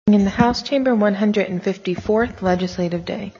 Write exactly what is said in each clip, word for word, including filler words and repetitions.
In the House Chamber, one hundred fifty-fourth Legislative Day.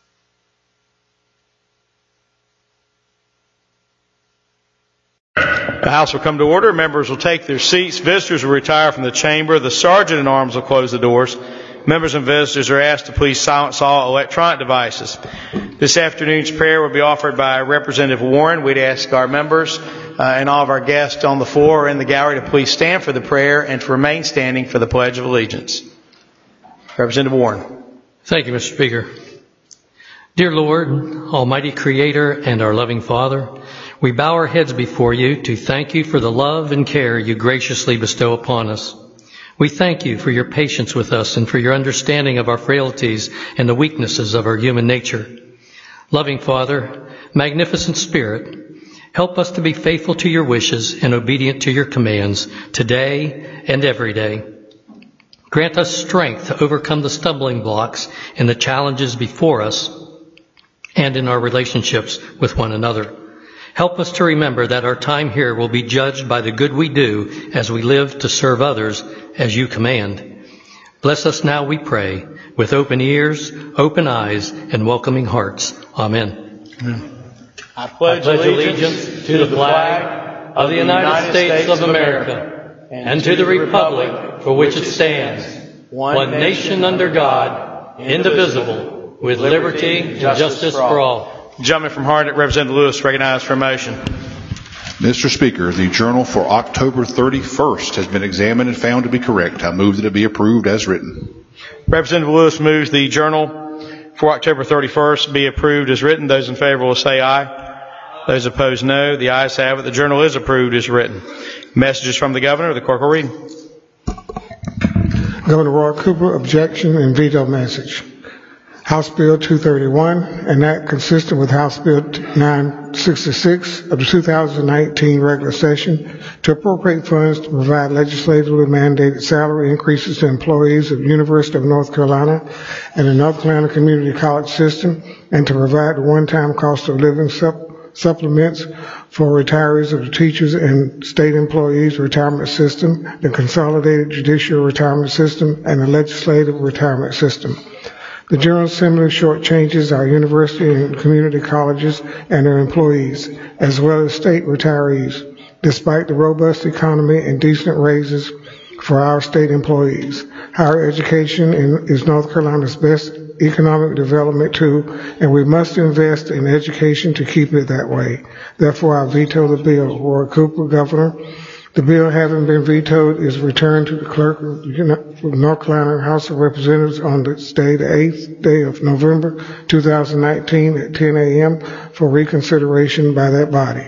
The House will come to order. Members will take their seats. Visitors will retire from the chamber. The Sergeant-at-Arms will close the doors. Members and visitors are asked to please silence all electronic devices. This afternoon's prayer will be offered by Representative Warren. We'd ask our members uh, and all of our guests on the floor or in the gallery to please stand for the prayer and to remain standing for the Pledge of Allegiance. Representative Warren. Thank you, Mister Speaker. Dear Lord, Almighty Creator and our loving Father, we bow our heads before you to thank you for the love and care you graciously bestow upon us. We thank you for your patience with us and for your understanding of our frailties and the weaknesses of our human nature. Loving Father, magnificent Spirit, help us to be faithful to your wishes and obedient to your commands today and every day. Grant us strength to overcome the stumbling blocks and the challenges before us and in our relationships with one another. Help us to remember that our time here will be judged by the good we do as we live to serve others as you command. Bless us now, we pray, with open ears, open eyes, and welcoming hearts. Amen. Amen. I pledge, I pledge allegiance, allegiance to the flag of the United States of America and to the republic for which it stands, one nation under God, indivisible, with liberty and justice for all. Gentleman from Harnett, Representative Lewis, recognized for a motion. Mister Speaker, the journal for October thirty-first has been examined and found to be correct. I move that it be approved as written. Representative Lewis moves the journal for October thirty-first be approved as written. Those in favor will say aye. Those opposed, no. The ayes have it. The journal is approved as written. Messages from the governor. The clerk will read. Governor Roy Cooper, objection and veto message. House Bill two thirty-one, an act consistent with House Bill nine sixty-six of the two thousand nineteen regular session to appropriate funds to provide legislatively mandated salary increases to employees of the University of North Carolina and the North Carolina Community College System, and to provide the one-time cost of living sup- supplements for retirees of the teachers and state employees retirement system, the consolidated judicial retirement system, and the legislative retirement system. The General Assembly shortchanges our university and community colleges and their employees, as well as state retirees, despite the robust economy and decent raises for our state employees. Higher education is North Carolina's best economic development tool, and we must invest in education to keep it that way. Therefore, I veto the bill. Roy Cooper, Governor. The bill, having been vetoed, is returned to the clerk of the North Carolina House of Representatives on this day, the eighth day of November, two thousand nineteen at ten a.m. for reconsideration by that body.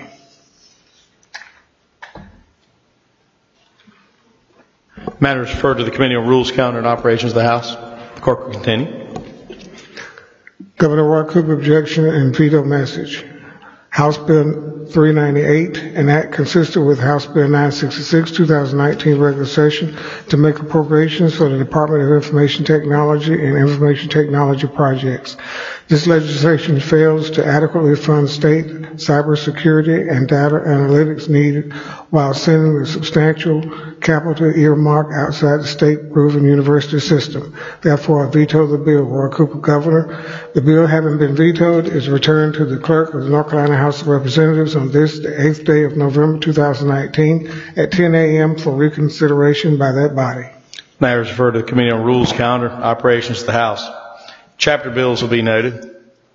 Matter is referred to the Committee on Rules, Calendar, and Operations of the House. The clerk will continue. Governor Roy Cooper, objection and veto message. House Bill three ninety-eight, an act consistent with House Bill nine sixty-six, two thousand nineteen regular session to make appropriations for the Department of Information Technology and Information Technology projects. This legislation fails to adequately fund state cybersecurity and data analytics needed while sending a substantial capital earmark outside the state-proven university system. Therefore, I veto the bill. Roy Cooper, Governor. The bill, having been vetoed, is returned to the clerk of the North Carolina House of Representatives on this, the eighth day of November, two thousand nineteen at ten a.m. for reconsideration by that body. Matter is referred to the Committee on Rules, Calendar, Operations of the House. Chapter bills will be noted.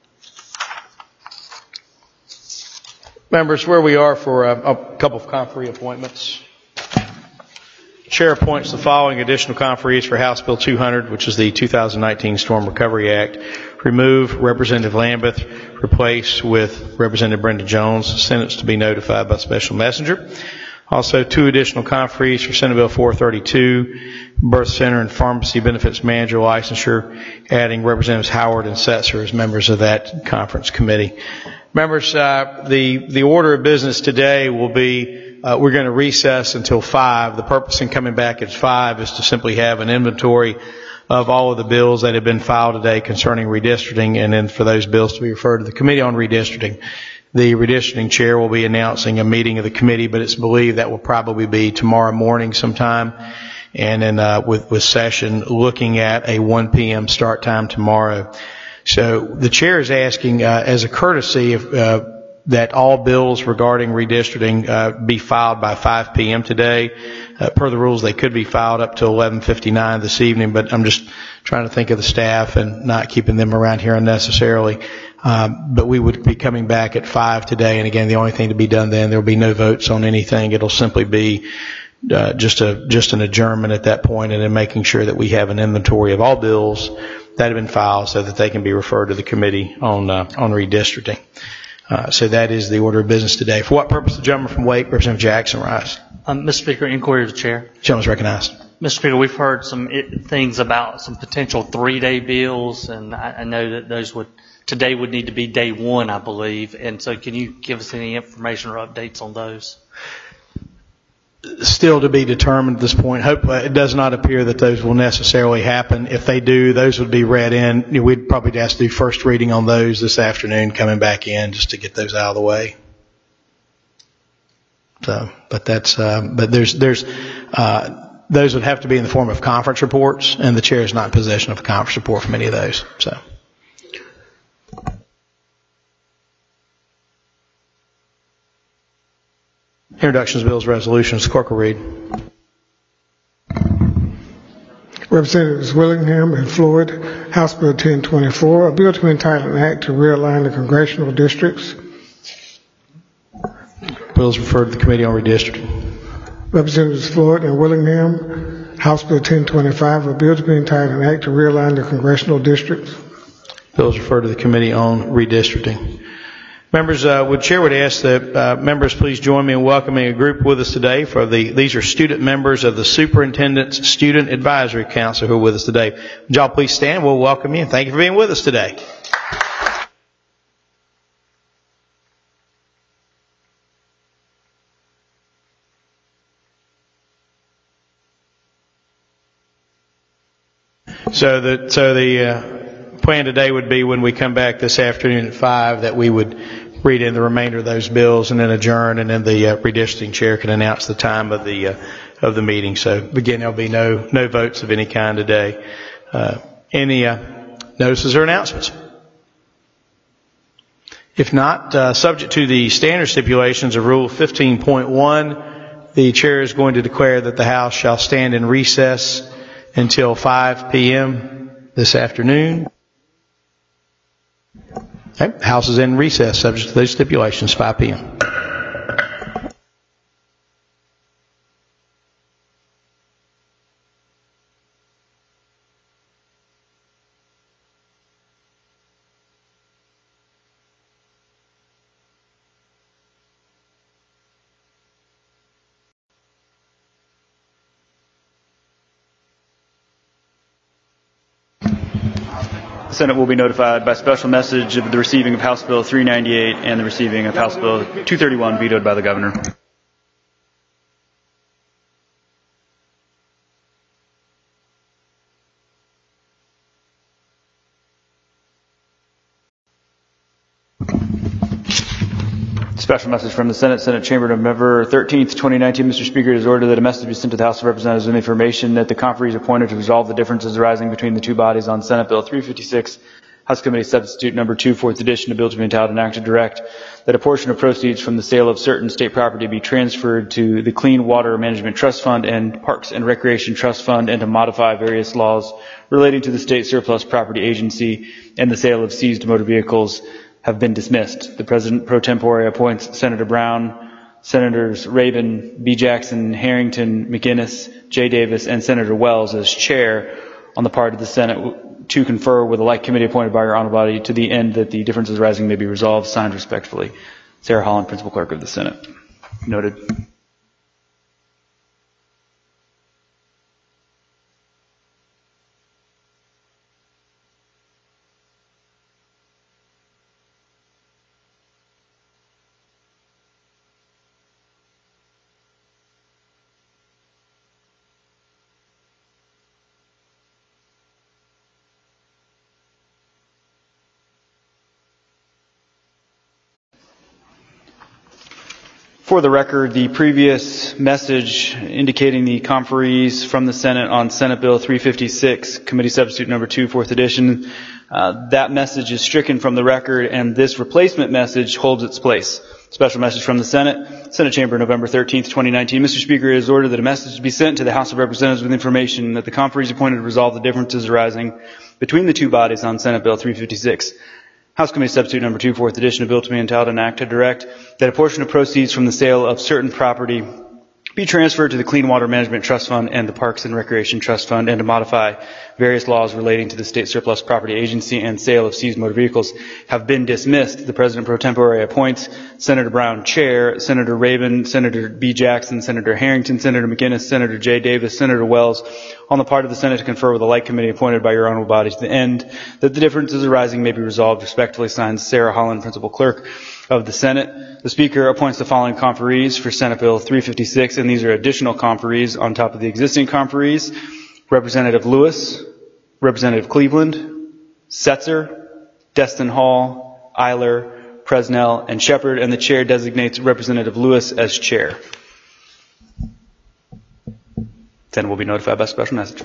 Members, where we are for a, a couple of conferee appointments. Chair appoints the following additional conferees for House Bill two hundred, which is the two thousand nineteen Storm Recovery Act. Remove Representative Lambeth, replace with Representative Brenda Jones. Senate's to be notified by special messenger. Also, two additional conferees for Senate Bill four thirty-two, Birth Center and Pharmacy Benefits Manager licensure, adding Representatives Howard and Setzer as members of that conference committee. Members, uh, the, the order of business today will be, uh, we're going to recess until five. The purpose in coming back at five is to simply have an inventory of all of the bills that have been filed today concerning redistricting, and then for those bills to be referred to the Committee on Redistricting. The redistricting chair will be announcing a meeting of the committee, but it's believed that will probably be tomorrow morning sometime. and then uh, with, with session looking at a one p.m. start time tomorrow. So the chair is asking, uh, as a courtesy, if, uh, that all bills regarding redistricting uh, be filed by five p.m. today. Uh, per the rules, they could be filed up to eleven fifty-nine this evening, but I'm just trying to think of the staff and not keeping them around here unnecessarily. Um, but we would be coming back at five today, and again, the only thing to be done then, there will be no votes on anything. It'll simply be uh, just a just an adjournment at that point, and then making sure that we have an inventory of all bills that have been filed so that they can be referred to the committee on uh, on redistricting. Uh, so that is the order of business today. For what purpose, the gentleman from Wake, Representative Jackson, rise. Um, Mister Speaker, inquiry of the chair. Gentleman is recognized. Mister Speaker, we've heard some it, things about some potential three-day bills, and I, I know that those would today would need to be day one, I believe. And so, can you give us any information or updates on those? Still to be determined at this point. Hope uh, it does not appear that those will necessarily happen. If they do, those would be read in. You know, we'd probably have to do first reading on those this afternoon, coming back in just to get those out of the way. So, but that's, uh, but there's, there's, uh, those would have to be in the form of conference reports, and the chair is not in possession of a conference report from any of those. So. Introductions, bills, resolutions. Clerk will read. Representatives Willingham and Floyd, House Bill ten twenty-four, a bill to entitle an act to realign the congressional districts. Bill is referred to the Committee on Redistricting. Representatives Floyd and Willingham, House Bill ten twenty-five, a bill to be entitled an act to realign the congressional districts. Bill is referred to the Committee on Redistricting. Members, uh, would chair would ask that uh, members please join me in welcoming a group with us today. For the these are student members of the Superintendent's Student Advisory Council who are with us today. Would y'all please stand? We'll welcome you and thank you for being with us today. So the so the uh, plan today would be when we come back this afternoon at five that we would read in the remainder of those bills and then adjourn, and then the uh, redistricting chair can announce the time of the uh, of the meeting. So again, there'll be no no votes of any kind today. Uh, any uh, notices or announcements? If not, uh, subject to the standard stipulations of Rule fifteen point one, the chair is going to declare that the House shall stand in recess until five p.m. this afternoon. Okay. House is in recess subject to those stipulations, five p.m. The Senate will be notified by special message of the receiving of House Bill three ninety-eight and the receiving of House Bill two thirty-one vetoed by the governor. Special message from the Senate, Senate Chamber, November thirteenth, twenty nineteen. Mister Speaker, it is ordered that a message be sent to the House of Representatives with information that the conferees appointed to resolve the differences arising between the two bodies on Senate Bill three fifty-six, House Committee Substitute Number two, fourth edition, a bill to be entitled and act to direct that a portion of proceeds from the sale of certain state property be transferred to the Clean Water Management Trust Fund and Parks and Recreation Trust Fund, and to modify various laws relating to the State Surplus Property Agency and the sale of seized motor vehicles have been dismissed. The President pro tempore appoints Senator Brown, Senators Raven, B. Jackson, Harrington, McInnes, Jay Davis, and Senator Wells as chair on the part of the Senate to confer with a like committee appointed by your honorable body to the end that the differences arising may be resolved. Signed respectfully, Sarah Holland, Principal Clerk of the Senate. Noted. For the record, the previous message indicating the conferees from the Senate on Senate Bill three fifty-six, Committee Substitute Number two, fourth edition, uh, that message is stricken from the record, and this replacement message holds its place. Special message from the Senate, Senate Chamber, November thirteenth, twenty nineteen. Mister Speaker, it is ordered that a message be sent to the House of Representatives with information that the conferees appointed to resolve the differences arising between the two bodies on Senate Bill three fifty-six. House Committee Substitute Number two, fourth edition, a bill to be entitled an act to direct that a portion of proceeds from the sale of certain property be transferred to the Clean Water Management Trust Fund and the Parks and Recreation Trust Fund, and to modify various laws relating to the State Surplus Property Agency and sale of seized motor vehicles have been dismissed. The President pro tempore appoints Senator Brown chair, Senator Rabin, Senator B. Jackson, Senator Harrington, Senator McGinnis, Senator J. Davis, Senator Wells on the part of the Senate to confer with the like committee appointed by your honorable body to the end that the differences arising may be resolved. Respectfully signed, Sarah Holland, Principal Clerk of the Senate. The Speaker appoints the following conferees for Senate Bill three fifty-six, and these are additional conferees on top of the existing conferees. Representative Lewis, Representative Cleveland, Setzer, Destin Hall, Eiler, Presnell, and Shepard, and the Chair designates Representative Lewis as Chair. Then will be notified by special message.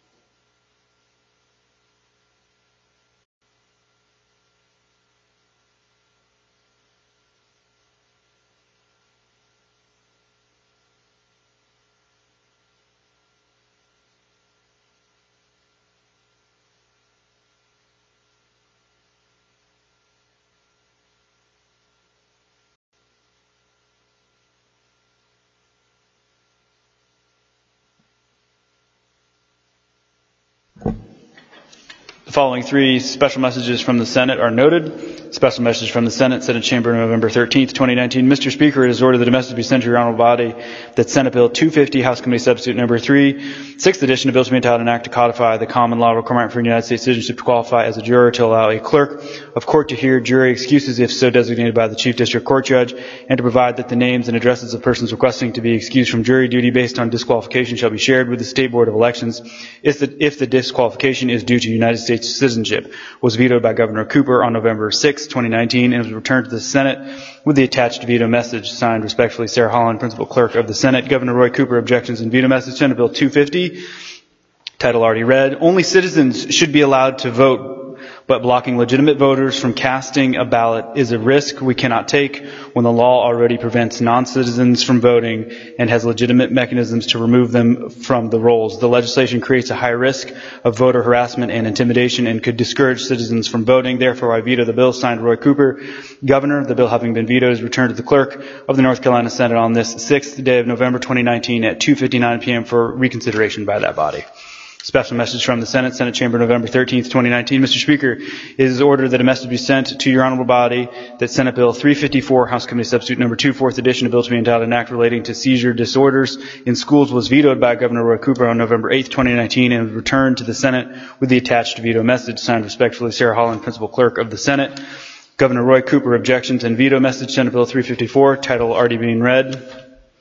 The following three special messages from the Senate are noted. Special message from the Senate, Senate Chamber, November thirteenth, twenty nineteen. Mister Speaker, it is ordered that a message be sent to your honorable body that Senate Bill two fifty, House Committee Substitute Number three, sixth edition, a bill to be entitled an act to codify the common law requirement for United States citizenship to qualify as a juror, to allow a clerk of court to hear jury excuses if so designated by the Chief District Court Judge, and to provide that the names and addresses of persons requesting to be excused from jury duty based on disqualification shall be shared with the State Board of Elections if the, if the disqualification is due to United States citizenship. Was vetoed by Governor Cooper on November sixth, twenty nineteen, and was returned to the Senate with the attached veto message. Signed, respectfully, Sarah Holland, Principal Clerk of the Senate. Governor Roy Cooper objections and veto message. Senate Bill two fifty, title already read. Only citizens should be allowed to vote, but blocking legitimate voters from casting a ballot is a risk we cannot take when the law already prevents non-citizens from voting and has legitimate mechanisms to remove them from the rolls. The legislation creates a high risk of voter harassment and intimidation and could discourage citizens from voting. Therefore, I veto the bill. Signed, Roy Cooper, Governor. The bill having been vetoed is returned to the Clerk of the North Carolina Senate on this sixth day of November twenty nineteen at two fifty-nine p.m. for reconsideration by that body. Special message from the Senate, Senate Chamber, November thirteenth, twenty nineteen. Mister Speaker, it is ordered that a message be sent to your honorable body that Senate Bill three fifty-four, House Committee Substitute Number two, fourth edition, a bill to be entitled an act relating to seizure disorders in schools, was vetoed by Governor Roy Cooper on November eighth, twenty nineteen, and was returned to the Senate with the attached veto message. Signed, respectfully, Sarah Holland, Principal Clerk of the Senate. Governor Roy Cooper objections and veto message. Senate Bill three fifty-four, title already being read.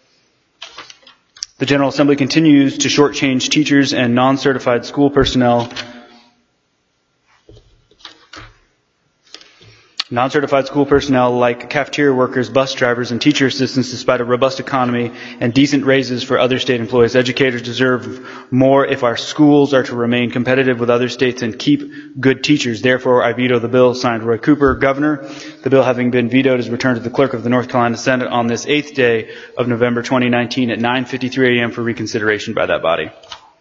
The General Assembly continues to shortchange teachers and non-certified school personnel. Non-certified school personnel like cafeteria workers, bus drivers, and teacher assistants despite a robust economy and decent raises for other state employees. Educators deserve more if our schools are to remain competitive with other states and keep good teachers. Therefore, I veto the bill. Signed, Roy Cooper, Governor. The bill having been vetoed is returned to the Clerk of the North Carolina Senate on this eighth day of November twenty nineteen at nine fifty-three a.m. for reconsideration by that body.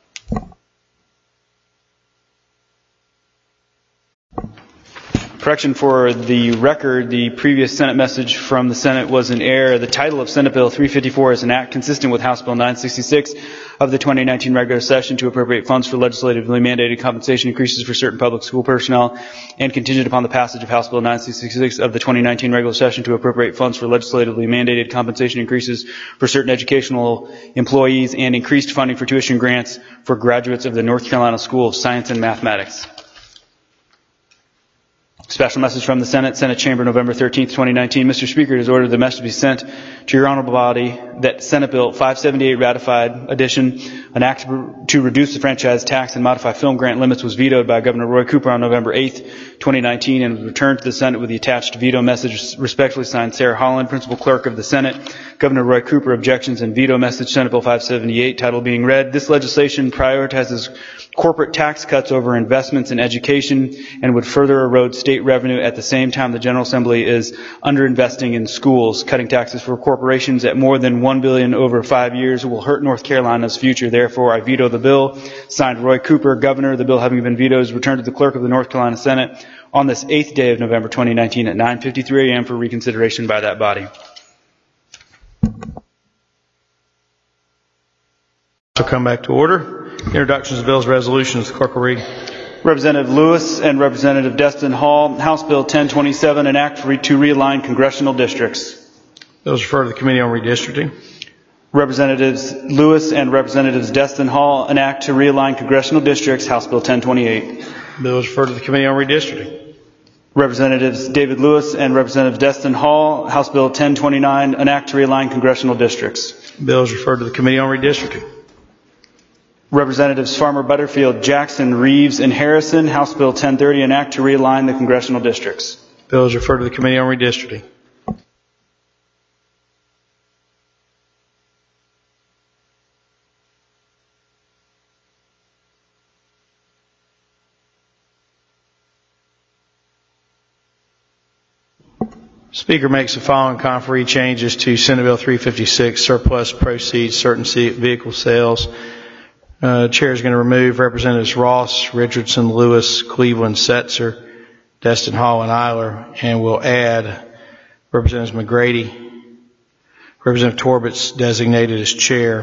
Correction for the record, the previous Senate message from the Senate was in error. The title of Senate Bill three fifty-four is an act consistent with House Bill nine sixty-six of the twenty nineteen regular session to appropriate funds for legislatively mandated compensation increases for certain public school personnel, and contingent upon the passage of House Bill nine sixty-six of the twenty nineteen regular session to appropriate funds for legislatively mandated compensation increases for certain educational employees and increased funding for tuition grants for graduates of the North Carolina School of Science and Mathematics. Special message from the Senate, Senate Chamber, November thirteenth, twenty nineteen. Mister Speaker, it is ordered the message be sent to your honorable body that Senate Bill five seventy-eight ratified addition, an act to reduce the franchise tax and modify film grant limits was vetoed by Governor Roy Cooper on November eighth, twenty nineteen, and was returned to the Senate with the attached veto message. Respectfully signed, Sarah Holland, Principal Clerk of the Senate. Governor Roy Cooper, objections and veto message, Senate Bill five seventy-eight, title being read. This legislation prioritizes corporate tax cuts over investments in education and would further erode state revenue at the same time the General Assembly is underinvesting in schools. Cutting taxes for corporations at more than one billion dollars over five years will hurt North Carolina's future. Therefore, I veto the bill. Signed, Roy Cooper, Governor. The bill having been vetoed is returned to the Clerk of the North Carolina Senate on this eighth day of November twenty nineteen at nine fifty-three a.m. for reconsideration by that body. So come back to order. Introductions of bills, resolutions. The clerk will read. Representative Lewis and Representative Destin Hall, House Bill ten twenty-seven, an act to realign congressional districts. Bills referred to the Committee on Redistricting. Representatives Lewis and Representatives Destin Hall, an act to realign congressional districts, House Bill ten twenty-eight. Bills referred to the Committee on Redistricting. Representatives David Lewis and Representative Destin Hall, House Bill ten twenty-nine, an act to realign congressional districts. Bills referred to the Committee on Redistricting. Representatives Farmer, Butterfield, Jackson, Reeves, and Harrison, House Bill ten thirty, an act to realign the congressional districts. Bills referred to the Committee on Redistricting. Speaker makes the following conferee changes to Senate Bill three fifty-six, surplus proceeds, certain vehicle sales. Uh, Chair is going to remove Representatives Ross, Richardson, Lewis, Cleveland, Setzer, Destin Hall, and Eiler, and will add Representatives McGrady, Representative Torbert's designated as chair.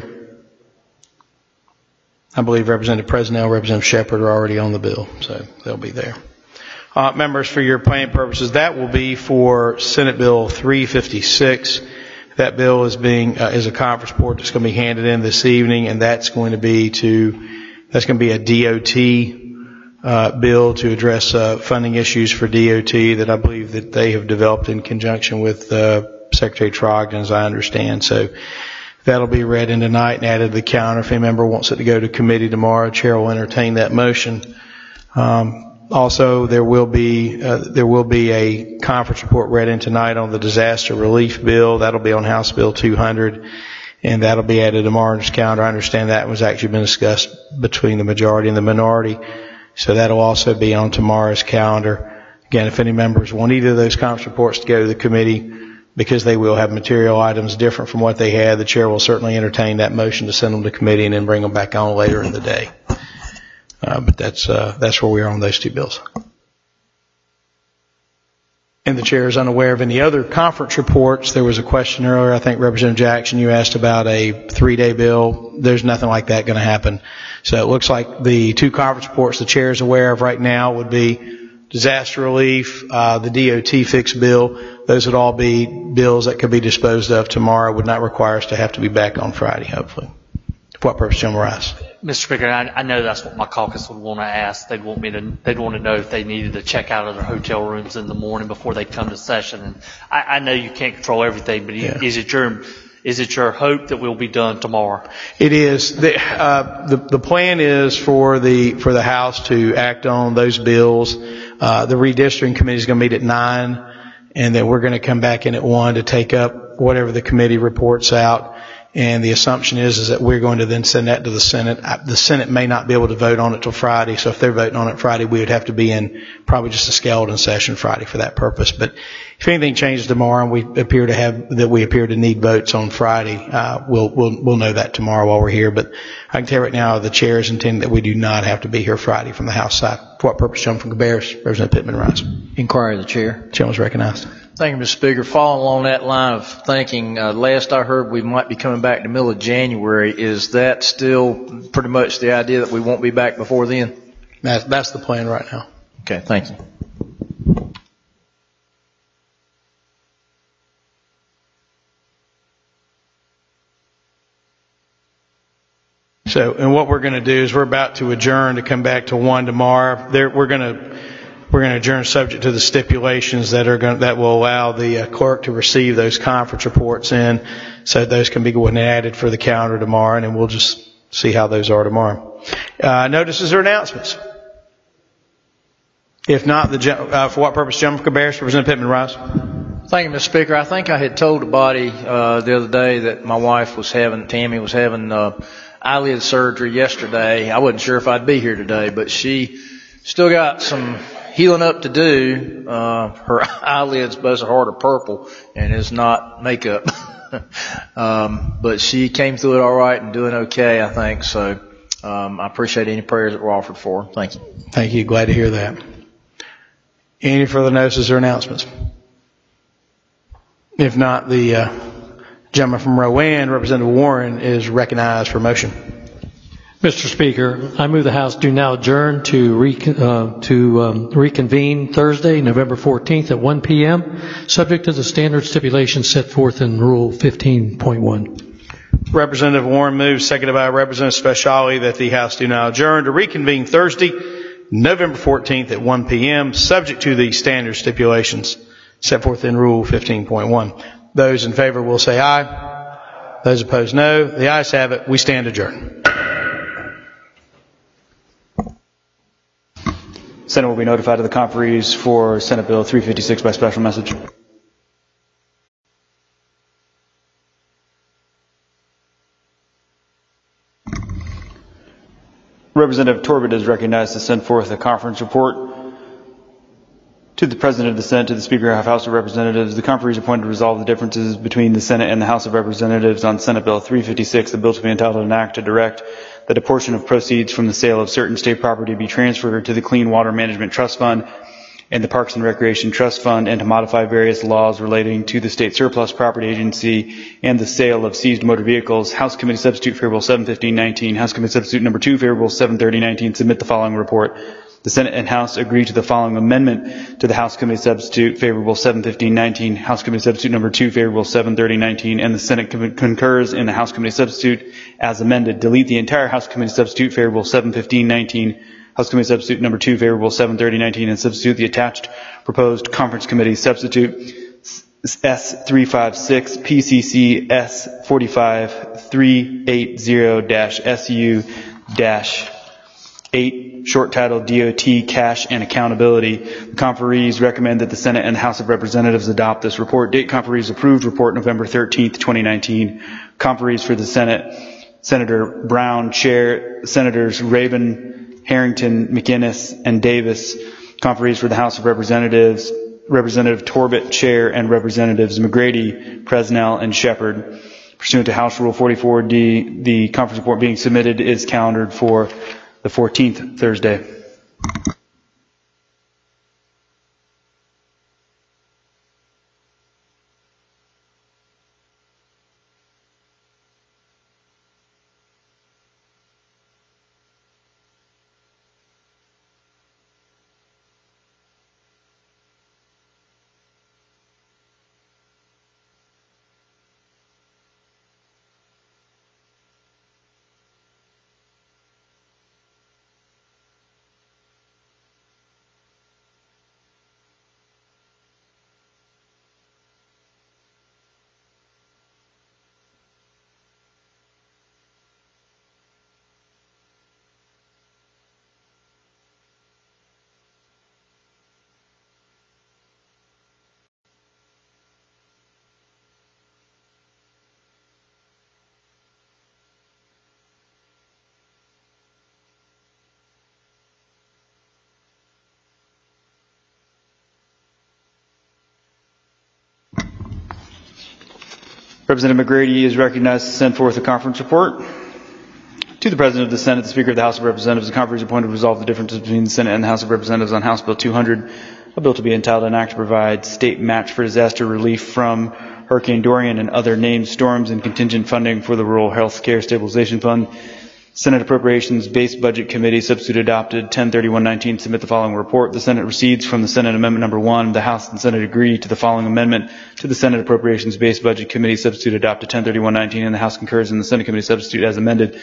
I believe Representative Presnell, Representative Shepard are already on the bill, so they'll be there. Uh, members, for your planning purposes, that will be for Senate Bill three fifty-six. That bill is being uh, is a conference report that's going to be handed in this evening, and that's going to be to that's going to be a D O T uh, bill to address uh, funding issues for D O T that I believe that they have developed in conjunction with uh, Secretary Trogdon, as I understand. So that'll be read in tonight and added to the calendar. If any member wants it to go to committee tomorrow, Chair will entertain that motion. Um, Also, there will be uh, there will be a conference report read in tonight on the disaster relief bill. That'll be on House Bill two hundred, and that'll be added to tomorrow's calendar. I understand that was actually been discussed between the majority and the minority, so that'll also be on tomorrow's calendar. Again, if any members want either of those conference reports to go to the committee, because they will have material items different from what they had, the chair will certainly entertain that motion to send them to committee and then bring them back on later in the day. Uh, but that's uh, that's where we are on those two bills. And the chair is unaware of any other conference reports. There was a question earlier, I think Representative Jackson, you asked about a three-day bill. There's nothing like that going to happen. So it looks like the two conference reports the chair is aware of right now would be disaster relief, uh, the D O T fix bill. Those would all be bills that could be disposed of tomorrow. Would not require us to have to be back on Friday, hopefully. For what purpose, General Rice? Mister Speaker, I, I know that's what my caucus would want to ask. They'd want me to. They'd want to know if they needed to check out of their hotel rooms in the morning before they come to session. And I, I know you can't control everything, but Yeah. is it your is it your hope that we'll be done tomorrow? It is. The, uh, the, the plan is for the, for the House to act on those bills. Uh, the redistricting committee is going to meet at nine, and then we're going to come back in at one to take up whatever the committee reports out. And the assumption is, is that we're going to then send that to the Senate. The Senate may not be able to vote on it till Friday, so if they're voting on it Friday, we would have to be in probably just a skeleton session Friday for that purpose. But if anything changes tomorrow and we appear to have, that we appear to need votes on Friday, uh, we'll, we'll, we'll know that tomorrow while we're here. But I can tell you right now, the chair is intending that we do not have to be here Friday from the House side. For what purpose, John from Cabarrus? Representative Pittman Rice. Inquiry of the chair. Chairman is recognized. Thank you, Mister Speaker. Following along that line of thinking, uh, last I heard we might be coming back in the middle of January. Is that still pretty much the idea that we won't be back before then? That's, that's the plan right now. Okay, thank you. So, and what we're going to do is we're about to adjourn to come back to one tomorrow. There, we're going to we're going to adjourn subject to the stipulations that are going, that will allow the uh, clerk to receive those conference reports in, so those can be going and added for the calendar tomorrow, and then we'll just see how those are tomorrow. Uh, notices or announcements? If not, the uh, for what purpose? Gentleman from Cabarrus, Representative Pittman Rice. Thank you, Mister Speaker. I think I had told the body uh, the other day that my wife was having, Tammy was having uh, eyelid surgery yesterday. I wasn't sure if I'd be here today, but she still got some healing up to do. Uh, her eyelids, both her heart are purple, and it's not makeup. um, but she came through it all right and doing okay, I think. So um, I appreciate any prayers that were offered for her. Thank you. Thank you. Glad to hear that. Any further notices or announcements? If not, the uh, gentleman from Rowan, Representative Warren, is recognized for motion. Mister Speaker, I move the House do now adjourn to, recon, uh, to um, reconvene Thursday, November fourteenth at one p.m., subject to the standard stipulations set forth in Rule fifteen point one. Representative Warren moves, seconded by Representative Speciale, that the House do now adjourn to reconvene Thursday, November fourteenth at one p.m., subject to the standard stipulations set forth in Rule fifteen point one. Those in favor will say aye. Those opposed, no. The ayes have it. We stand adjourned. Senate will be notified of the conferees for Senate Bill three fifty-six by special message. Representative Torbett is recognized to send forth a conference report. To the President of the Senate, to the Speaker of the House of Representatives, the conferee is appointed to resolve the differences between the Senate and the House of Representatives on Senate Bill three fifty-six, the bill to be entitled an act to direct that a portion of proceeds from the sale of certain state property be transferred to the Clean Water Management Trust Fund and the Parks and Recreation Trust Fund, and to modify various laws relating to the State Surplus Property Agency and the sale of seized motor vehicles. House Committee Substitute Favorable seven fifteen nineteen. House Committee Substitute Number two Favorable seven thirty nineteen. Submit the following report. The Senate and House agree to the following amendment to the House Committee Substitute Favorable seven fifteen nineteen, House Committee Substitute Number two Favorable seven thirty nineteen, and the Senate concurs in the House Committee Substitute as amended. Delete the entire House Committee Substitute Favorable seven fifteen nineteen, House Committee Substitute Number two Favorable seven thirty nineteen, and substitute the attached proposed Conference Committee Substitute S three fifty-six P C C S forty-five three eighty S U eight, short title D O T Cash and Accountability. The conferees recommend that the Senate and the House of Representatives adopt this report. Date conferees approved report November thirteenth, twenty nineteen. Conferees for the Senate: Senator Brown, Chair; Senators Rabin, Harrington, McInnes, and Davis. Conferees for the House of Representatives: Representative Torbett, Chair, and Representatives McGrady, Presnell, and Shepard. Pursuant to House Rule forty-four D, the conference report being submitted is calendared for the fourteenth, Thursday. Representative McGrady is recognized to send forth a conference report. To the President of the Senate, the Speaker of the House of Representatives, the conference is appointed to resolve the differences between the Senate and the House of Representatives on House Bill two hundred, a bill to be entitled an act to provide state match for disaster relief from Hurricane Dorian and other named storms and contingent funding for the Rural Health Care Stabilization Fund. Senate Appropriations Base Budget Committee substitute adopted ten thirty-one nineteen. Submit the following report. The Senate recedes from the Senate Amendment Number one. The House and Senate agree to the following amendment to the Senate Appropriations Base Budget Committee substitute adopted ten thirty-one nineteen, and the House concurs in the Senate Committee substitute as amended.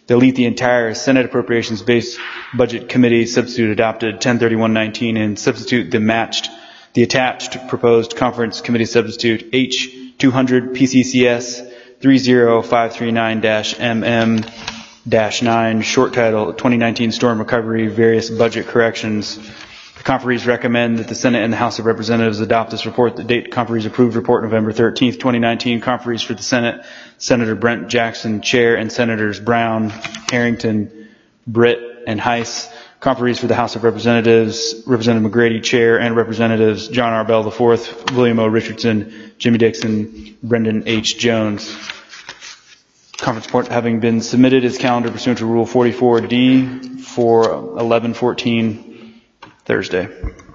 delete the entire Senate Appropriations-based Budget Committee substitute adopted ten thirty-one nineteen and substitute the matched, the attached proposed conference committee substitute H two hundred P C C S three zero five three nine M M nine, short title twenty nineteen Storm Recovery, various budget corrections. The conferees recommend that the Senate and the House of Representatives adopt this report. The date conferees approved report November thirteenth, twenty nineteen. Conferees for the Senate, Senator Brent Jackson, Chair, and Senators Brown, Harrington, Britt, and Heiss. Conferees for the House of Representatives, Representative McGrady, Chair, and Representatives John R. Bell the fourth, William O. Richardson, Jimmy Dixon, Brendan H. Jones. Conference report having been submitted is calendar pursuant to Rule forty-four D for eleven fourteen Thursday.